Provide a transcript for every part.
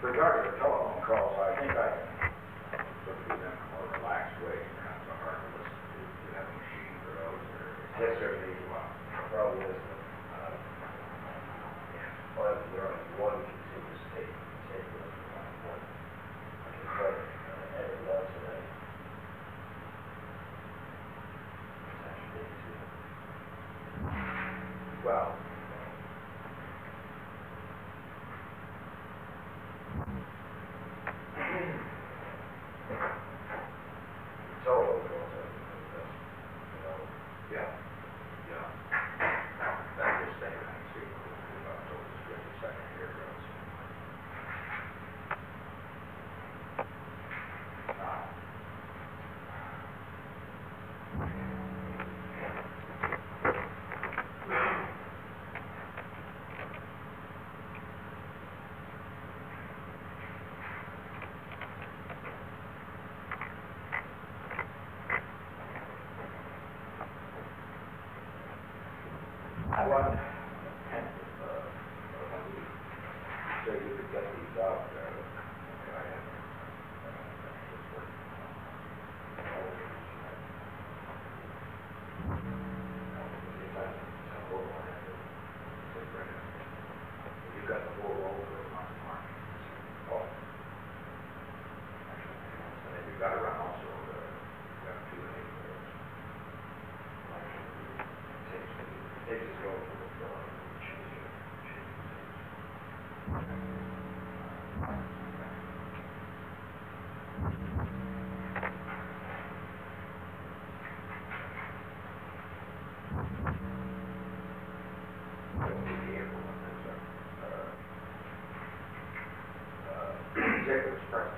Regarding the telephone calls, I think I can look through them in a more relaxed way. Kind of hard to listen to. Do you have a machine for those? Or Yes, sir. Probably is. But there are one continuous tape with one. I can play edit one today. It's actually two. well, Telephone calls, I think that's, yeah. Now, that just saying, I see about this 52nd here goes. Now, I want, so you could get these out there. Okay, I have. You got the whole roll for a month, Mark. Oh. And then you got to run also, you got 2 and 8 of those. Tapes is going for the change. Jacob's presence.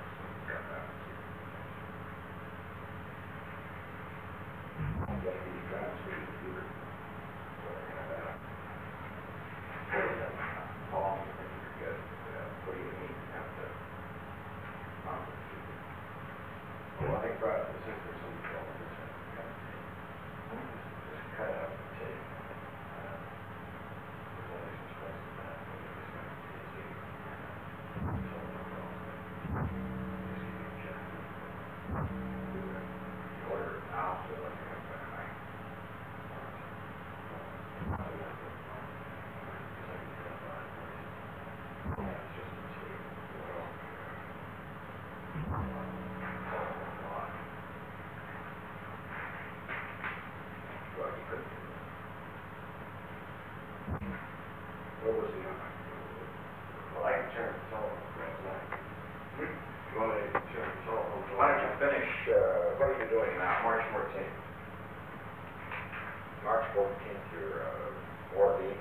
Get these drives to the computer. How long do you think you could get? What do you need to have to? Well, I think probably the 6 or some television. Just cut out the tape. There's only some space in that. Order it now, so I can have that night. Well, you could. What was the other? Well, I can turn the telephone last night. You want me to turn the telephone? Why don't you finish, what are you doing now? March 14th. March 14th, your Ward D.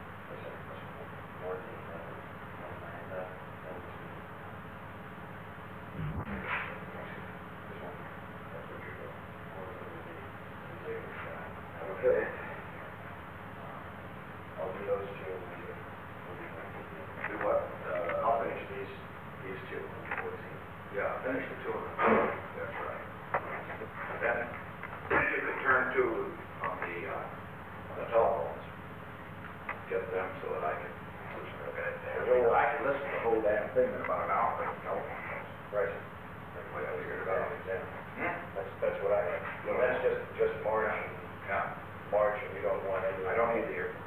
Okay. I'll do those two. Do what? I'll finish these two on the 14th. Yeah, finish the 2 of them. That's right. Then you could turn to on the telephones. Get them so that I can listen to it. I can listen to the whole damn thing in about an hour on the telephone calls. Right. That's the way I figured it out. That's what I have. No, that's just March, Yeah. March, and you don't want any. I don't need to hear.